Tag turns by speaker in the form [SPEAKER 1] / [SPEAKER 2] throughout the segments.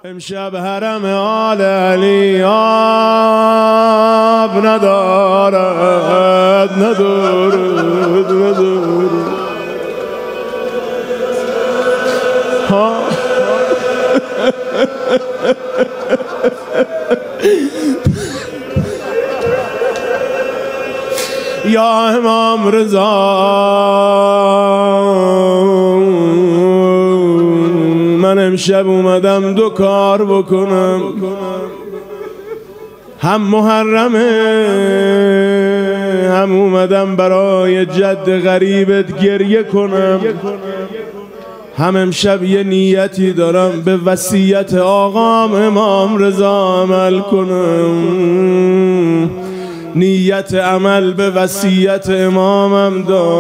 [SPEAKER 1] امشب حرم آل علی آب ندارد یا امام رضا من امشب اومدم دو کار بکنم، هم محرمه هم اومدم برای جد غریبت گریه کنم، هم امشب یه نیتی دارم به وصیت آقام امام رضا عمل کنم. نیت عمل به وصیت امامم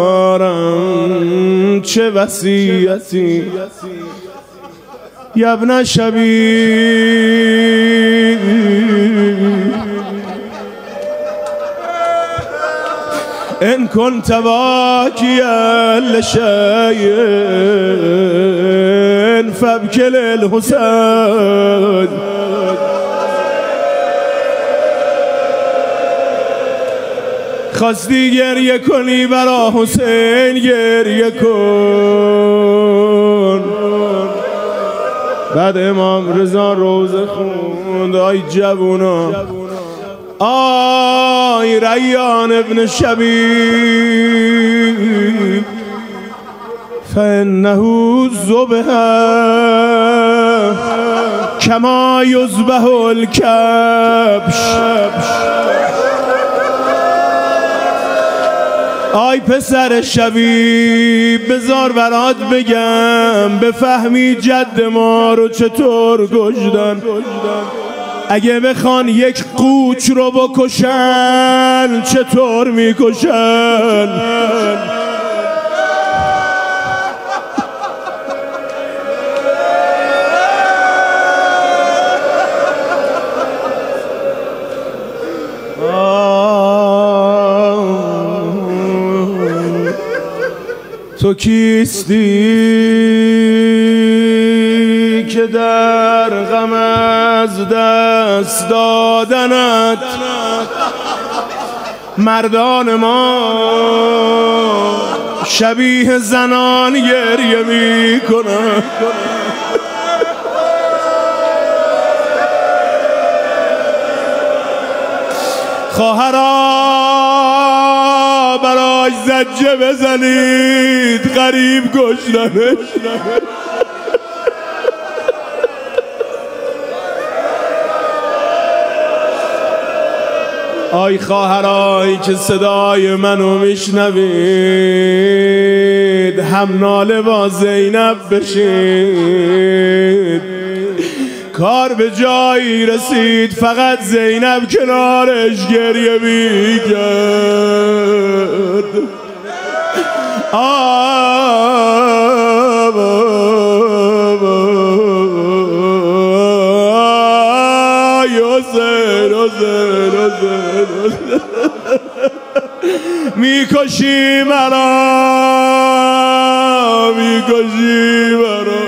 [SPEAKER 1] دارم. چه وصیتی؟ یا ابن شبیب ان كنت باكيا لشيء فابكي للحسين. خواستی گریه کنی برا حسین گریه کن. بعد امام رضا روزه خوند. آی جوونا، آی ریان ابن شبیب، فانه ذبح کما یذبح الکبش. آی پسر شبیب، بذار برات بگم بفهمی جد ما رو چطور کشتن. اگه بخوان یک قوچ رو بکشن چطور میکشن؟ تو کیستی که در غم از دست دادنت مردان ما شبیه زنان گریه می کنن؟ خواهرا برای زجه بزنید، غریب کشتنش. آی خواهرایی که صدای منو میشنوید، هم ناله با زینب بشید. کار به جایی رسید، فقط زینب کنارش گریه میکرد. میکشی مرا، میکشی مرا.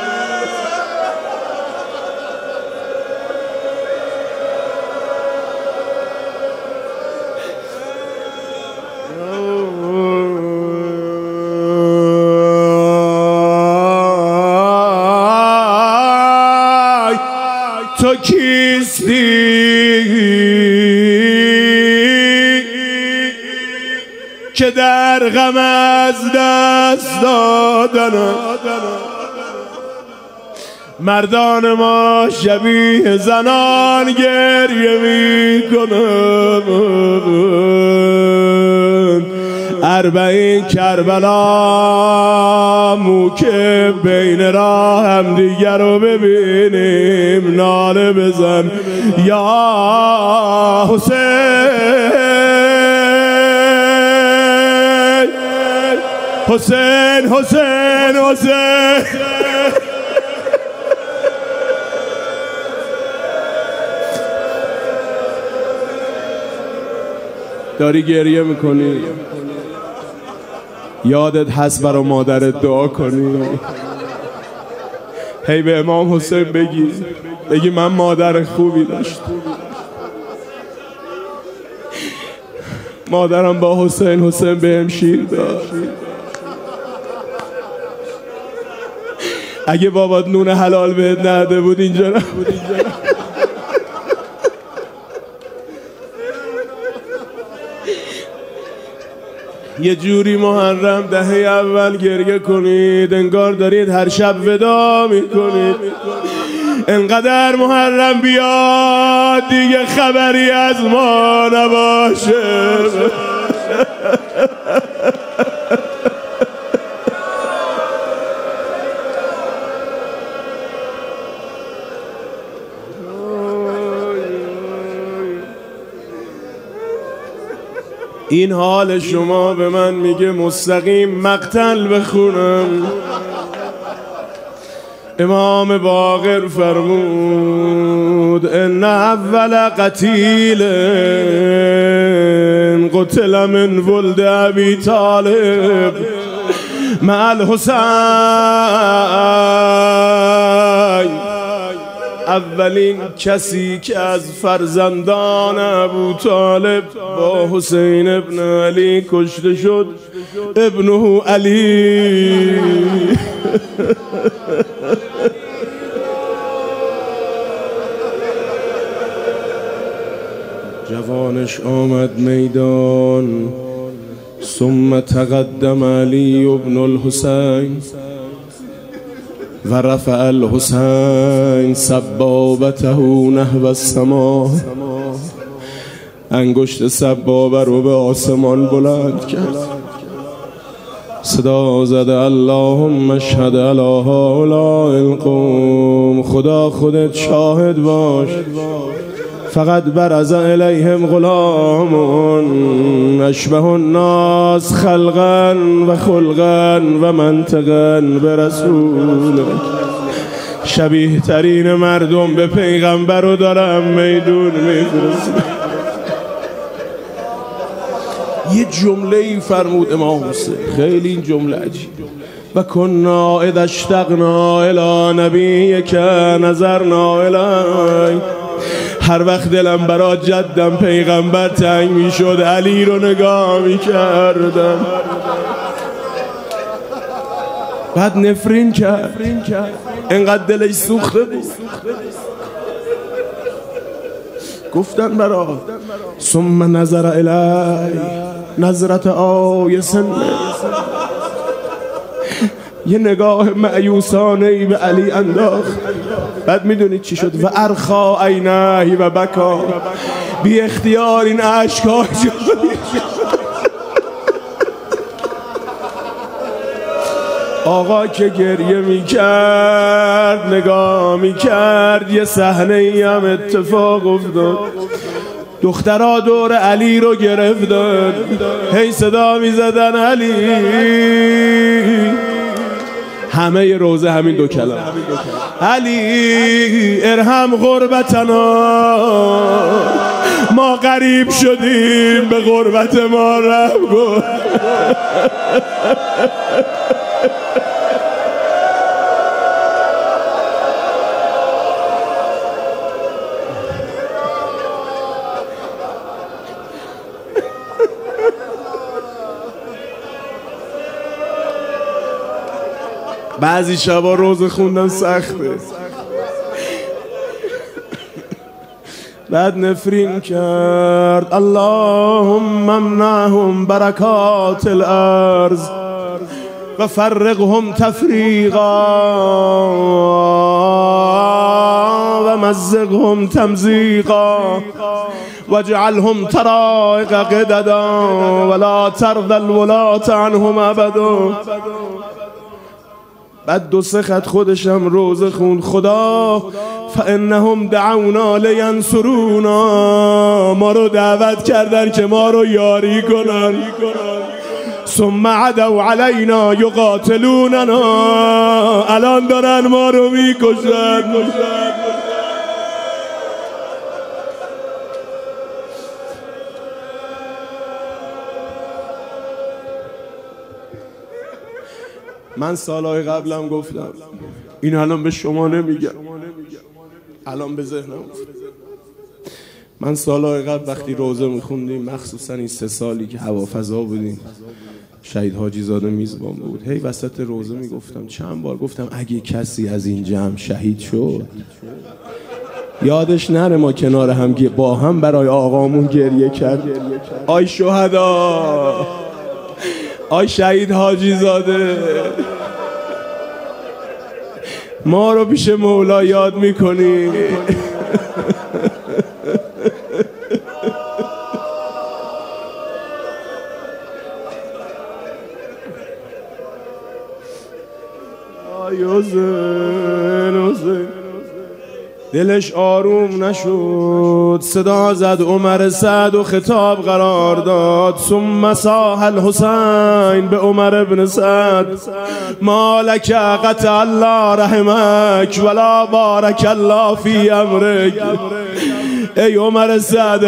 [SPEAKER 1] تو کیستی که در غم از دست دادن مردان ما شبیه زنان گریه می کنن؟ اربعین کربلا موکب بین راه هم دیگر رو ببینیم. ناله بزن یا حسین، حسین، حسین، حسین. داری گریه میکنی، یادت هست برای مادرت دعا کنی. هی به امام حسین بگی من مادر خوبی داشت. مادرم با حسین بهم شیر داد. اگه بابات نون حلال بهت نده بود اینجا نبود. یه جوری محرم دهه اول گریه کنید انگار دارید هر شب ودا میکنید. انقدر محرم بیاد دیگه خبری از ما نباشه. این حال شما به من میگه مستقیم مقتل بخونم. امام باقر فرمود ان اول قتیل قتل من ولد ابی طالب مع الحسین. اولین کسی که از فرزندان ابو طالب با حسین ابن علی کشته شد ابنه علی. جوانش آمد میدان ثم تقدم علی ابن الحسین و رفع الحسین سبابته نحو السما. انگشت سبابه رو به آسمان بلند کرد، صدا زده اللهم اشهد علی هؤلاء القوم. خدا خودت شاهد باش فقط برز الیهم غلام اشبه الناس خلقا و خلقا و منطقا برسولک. شبیه ترین مردم به پیغمبر رو دارم میدون میفرستم. یه جمله ای فرمود امام حسین، خیلی این جمله عجیب. و کنا اذا اشتقنا الی نبیک نظرنا الیک. هر وقت دلم برا جدم پیغمبر تنگ می شد علی رو نگاه می کردم. بعد نفرین کرد، انقدر دلش سوخته بود. گفتن برا ثم نظر الی نظرت آیسن، یه نگاه مایوسانه ای به علی انداخت. بعد میدونید چی شد؟ و ارخا عینیه و بکا، بی اختیار این اشک‌ها آقا که گریه میکرد نگاه میکرد. یه صحنه ای هم اتفاق افتاد، دخترها دور علی رو گرفتن، هی صدا میزدن علی. همه روزه همین دو کلمه علی ارحم غربتنا، ما غریب شدیم به غربت ما رحم کن. بعضی شبا روزه خوندن سخته. بعد نفرین کرد اللهم امنعهم برکات الارض و فرقهم تفریقا و مزقهم تمزیقا واجعلهم طرائق قددا ولا ترضى الولاة عنهم ابدا. بعد دو سه خط خودشم روزه خوند خدا فانهم دعونا لینصرونا، ما رو دعوت کردن که ما رو یاری کنن. ثم عدوا علینا یقاتلوننا، الان دارن ما رو میکشن. من سالهای قبلم گفتم این الان به شما نمیگم، الان به ذهنم. من سالهای قبل وقتی روزه میخوندیم، مخصوصا این 3 سالی که هوافضا بودیم، شهید حاجی زاده میزبان بود، هی وسط روزه میگفتم، چند بار گفتم اگه کسی از این جمع شهید شد یادش نره ما کنار هم با هم برای آقامون گریه کرد. آی شهدا، آی شهید حاجی زاده، ما رو پیش مولا یاد میکنی. آی حسین، دلش آروم نشد، صدا زد عمر سعد و خطاب قرار داد. ثم صاح الحسین به عمر ابن سعد، مالک قطع الله رحمک ولا بارک الله فی امرک. ای عمر سعد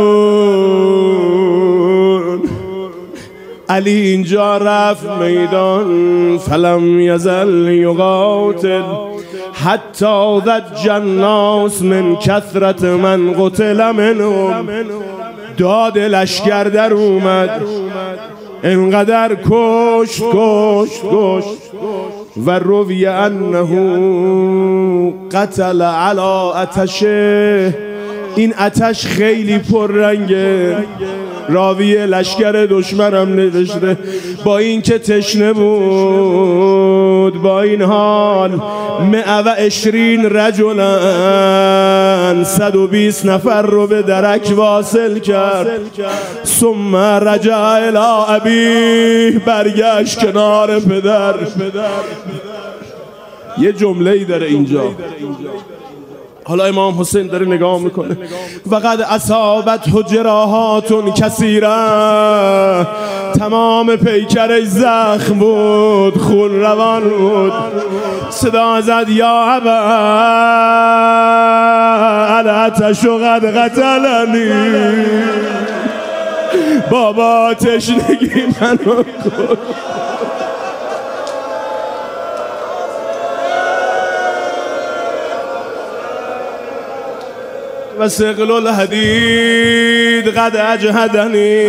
[SPEAKER 1] ملعون، علی اینجا رفت میدان، فلم یزل یقاتل حتی ضج الناس من کثرت من قتل منهم. داد لشکر در اومد، انقدر کشت و روی انه قتل علی آتشه. این آتش خیلی پررنگه. راوی لشکر دشمنم نوشته با این که تشنه بود، با این حال 120 رجلا 120 نفر رو به درک واصل کرد. ثم رجع الی ابیه، برگشت کنار پدر. یه جمله‌ای داره اینجا، حالا امام حسین داره نگاه میکنه. وقد اصابته جراحات کثیره، تمام پیکرش زخم بود، خون روان بود. صدا زد یا ابا العطش قد قتلنی، بابا تشنگی منو کشت. و ثقل الحدید قد اجهدنی،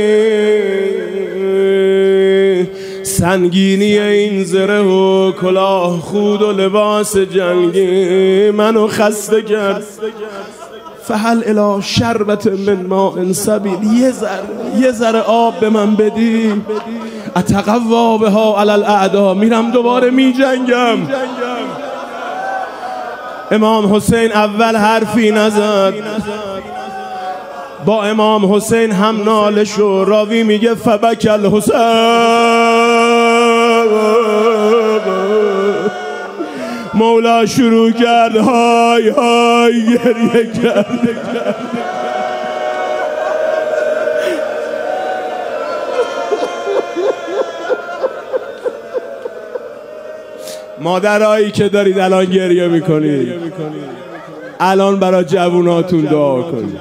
[SPEAKER 1] سنگینی این زره و کلاه خود و لباس جنگی منو خسته کرد. فهل الی شربت من ماء سبیل، یه ذره آب به من بدی، اتقوا بها علی الاعدا، میرم دوباره می جنگم. امام حسین اول حرفی نزد، با امام حسین هم ناله شو. راوی میگه فبک الحسین، مولا شروع کرد های های گریه کرد. مادرایی که دارید الان گریه میکنید، الان برای جووناتون دعا کنید،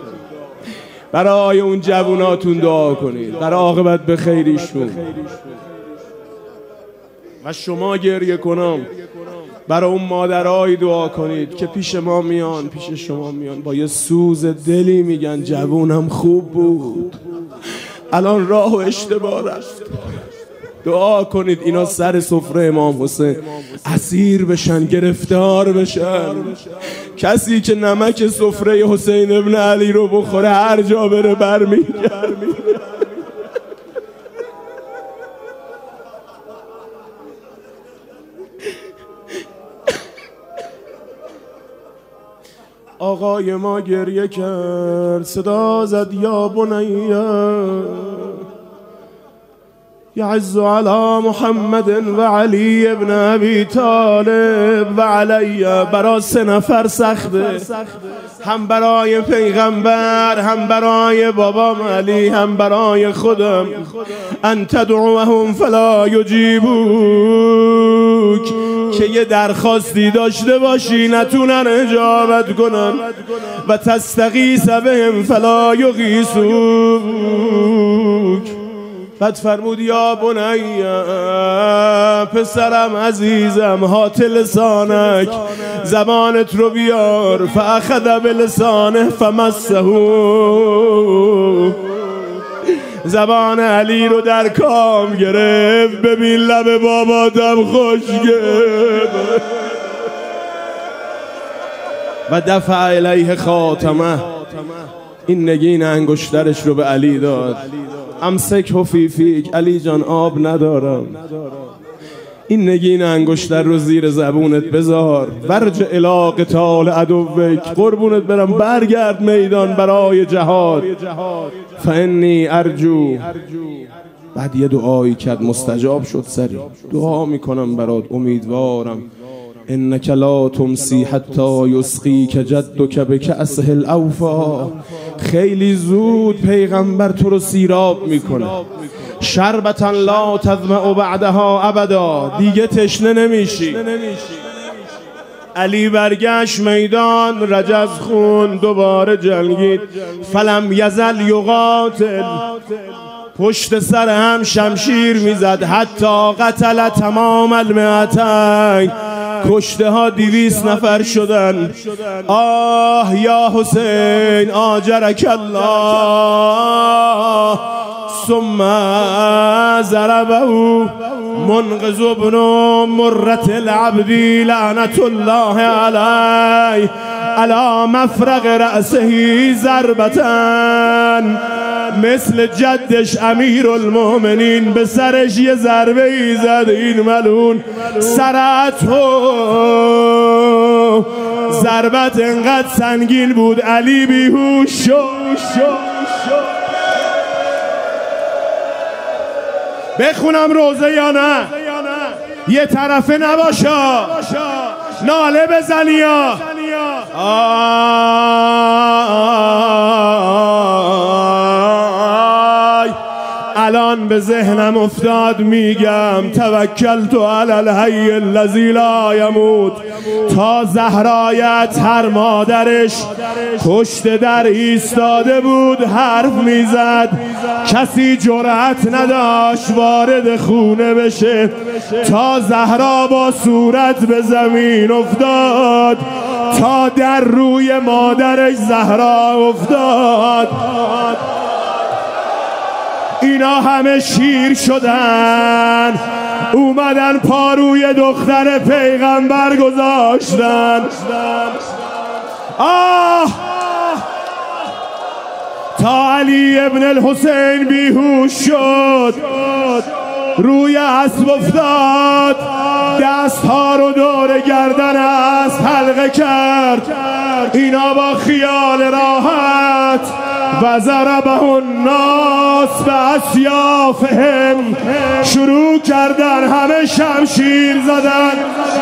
[SPEAKER 1] برای اون جووناتون دعا کنید، برای عاقبت به خیریشون. و شما گریه کنم، برای اون مادرایی دعا کنید که پیش ما میان، پیش شما میان، با یه سوز دلی میگن جوونم خوب بود، الان راه و اشتباه رفت. دعا کنید اینا سر سفره امام حسین اسیر بشن، گرفتار بشن. کسی که نمک سفره حسین ابن علی رو بخوره هر جا بره برمیگرده. آقای ما گریه کرد، صدا زد یا بنیه یعز علی محمد و علی ابن ابی طالب و علی. برای 3 نفر سخته، هم برای پیغمبر، هم برای بابام علی، هم برای خودم. ان تدعوهم فلا یجیبوک، که یه درخواستی داشته باشی نتونن اجابت کنن. و تستغیث بهم فلا یغیثوک، بعد فرمود یا بنی، پسرم عزیزم، هات لسانک، زبانت رو بیار. فاخذ بلسانه فمسه، زبان علی رو در کام گرفت. ببین لب باباتم خوشگل. و دفع الیه خاتمه، این نگین انگشترش رو به علی داد. امسک فی فیک، علی جان آب ندارم، این نگین انگشتر رو زیر زبونت بذار. ورج الی قتال عدوک، قربونت برم برگرد میدان برای جهاد. فانی ارجو، بعد یه دعایی کرد مستجاب شد. سری دعا میکنم برات، امیدوارم. انک لا تمسی حتی یسقیک جدک بکأسه الاوفا، خیلی زود پیغمبر تو رو سیراب میکنه. شربتا لا تظمأ بعدها ابدا، دیگه تشنه نمیشی. علی برگشت میدان، رجز خون، دوباره جنگید. فلم یزل یقاتل، پشت سر هم شمشیر میزد. حتی قتل تمام المئتین، کشته ها 200 نفر شدن. آه یا حسین آجرک الله. ثم ضربه منقذ ابن مرة العبدی لعنت الله علیه علی مفرق رأسه ضربتن، مثل جدش امیرالمؤمنین به سرش یه ضربه ای زد. این ملون سرعت ضربت انقدر سنگین بود علی بیهوش شد. بخونم روزه یا نه؟ یه طرفه نباشا، ناله بزنی یا الان به ذهنم افتاد، میگم توکلت علی الحی الذی لا یموت. تا زهرایت هر مادرش پشت در ایستاده بود حرف میزد، کسی جرأت نداشت وارد خونه بشه. تا زهرا با صورت به زمین افتاد، تا در روی مادرش زهرا افتاد. اینا همه شیر شدن، اومدن پاروی دختر پیغمبر گذاشتن. تا علی ابن الحسین بیهوش شد، روی اسب افتاد، دستها رو دور گردن اسب حلقه کرد. اینا با خیال راحت و ضربه الناس باسیافهم، شروع کردن همه شمشیر زدن.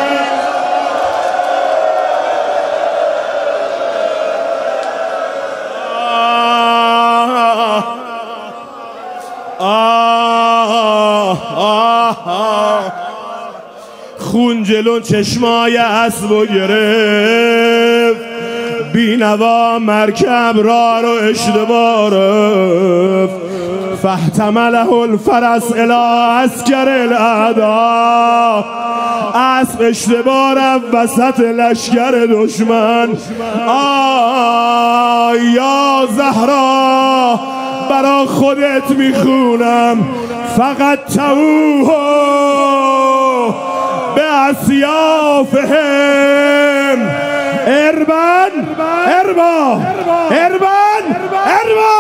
[SPEAKER 1] خون جلو چشمای اسبو گرفت، بینوا مرکب را رو اشتباه رفت. فاحتمله الفرس الی عسکر الاعداء، اسب اشتباه رفت وسط لشکر دشمن. یا زهرا برا خودت میخونم، فقط توه به اسیافهم. اربن اربا اربن اربا.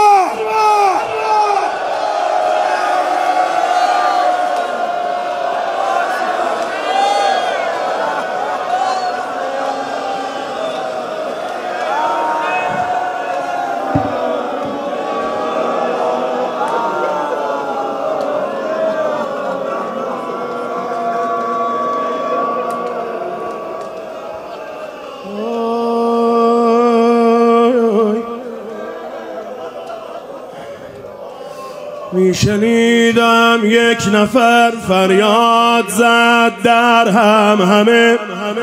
[SPEAKER 1] میشنیدم یک نفر فریاد زد در همه،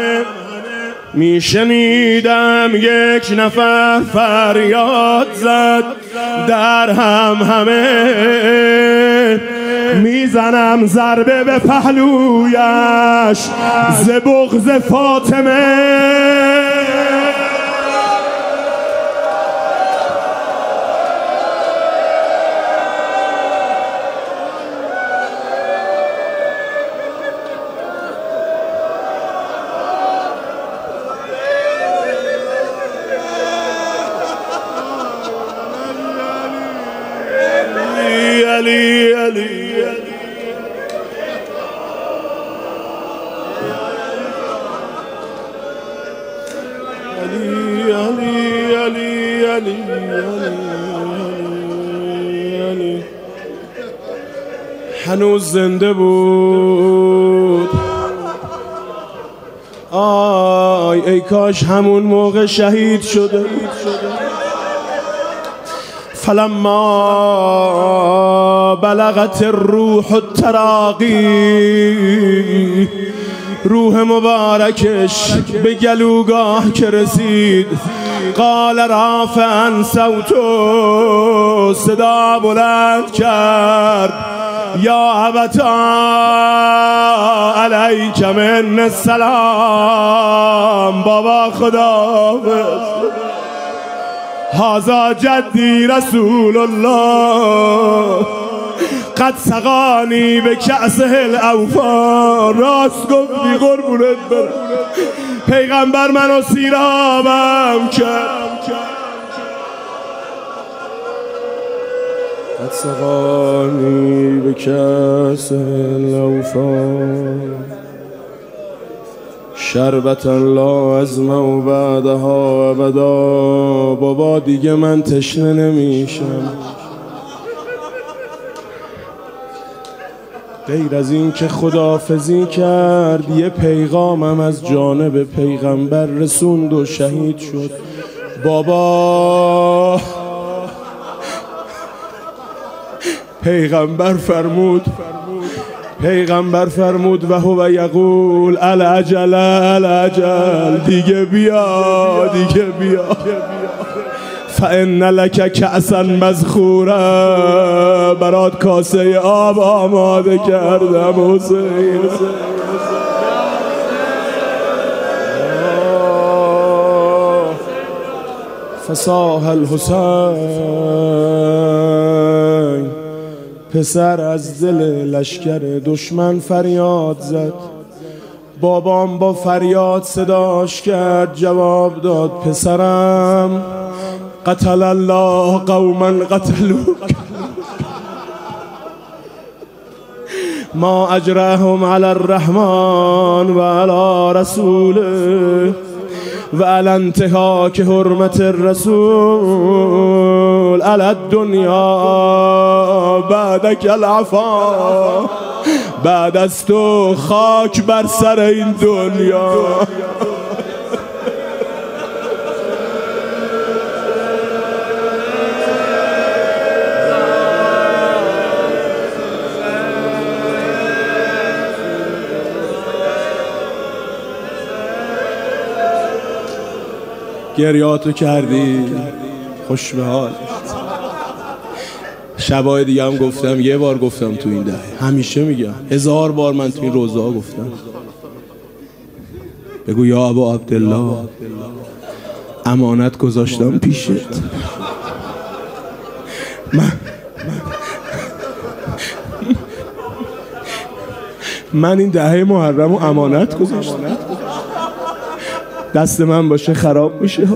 [SPEAKER 1] میشنیدم یک نفر فریاد زد در همه. میزنم ضربه به پهلویش ز بغض فاطمه. علی علی هنوز زنده بود. آی ای کاش همون موقع شهید شده. فلما بلغت الروح التراقی، روح مبارکش به گلوگاه که رسید، قال رافعا صوتو، صدا بلند کرد، یا ابتا علیک من السلام، بابا خداحافظ، هذا جدی رسول الله قد سقانی به کأسه الاوفا. راست گفتی قربونت برم، پیغمبر منو سیرابم کرد. قد سقانی به کأسه الاوفا شربتا لا ازمع بعدها ابدا. بابا دیگه من تشنه نمیشم، غیر از این که خداحافظی کرد یه پیغامم از جانب پیغمبر رسوند و شهید شد. بابا پیغمبر فرمود و هو یقول العجل العجل، دیگه بیا فإن لک کأسا مذخورا، برات کاسه آب آماده کردم حسین. فصاح الحسین، پسر از دل لشکر دشمن فریاد زد. بابام با فریاد صداش کرد، جواب داد پسرم، قتل الله قوما قتلوک ما اجرهم علی الرحمن و علی رسوله و علی انتهاک حرمت الرسول علی الدنیا بعدک العفا. بعد از تو خاک بر سر این دنیا. گریاتو کردی، خوش به حال. شبای دیگه هم گفتم، یه بار گفتم تو این دهه، همیشه میگم، 1000 بار من تو این روزه ها گفتم، بگو یا ابا عبدالله امانت گذاشتم پیشت. من این دهه محرم و امانت گذاشتم، دست من باشه خراب میشه.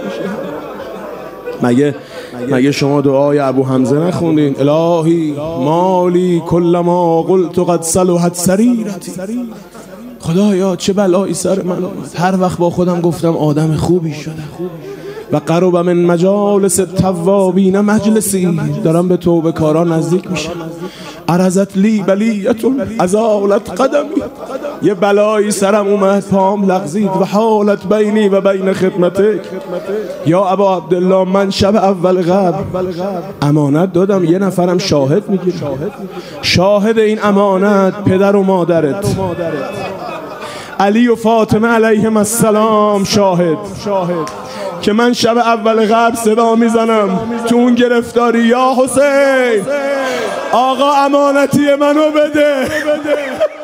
[SPEAKER 1] مگه شما دعای ابو حمزه نخوندین؟ الهی مالی کل ما قلت قد صلحت سریرتی. خدایا چه بلایی سر من آمد، هر وقت با خودم گفتم آدم خوبی شدم. و قرب من مجالس التوابین مجلسی، دارم به توبه کارا نزدیک میشم. عرضت لی بلیتون ازالت قدمی، یه بلایی سرم اومد، پام لغزید. و حالت بینی و بین خدمتک یا ابا عبدالله، من شب اول قبل امانت دادم، یه نفرم شاهد میگیره. شاهد این امانت پدر و مادرت علی و فاطمه علیهم السلام، شاهد که من شب اول غرب صدا میزنم تو اون گرفتاری، یا حسین آقا امانتی منو بده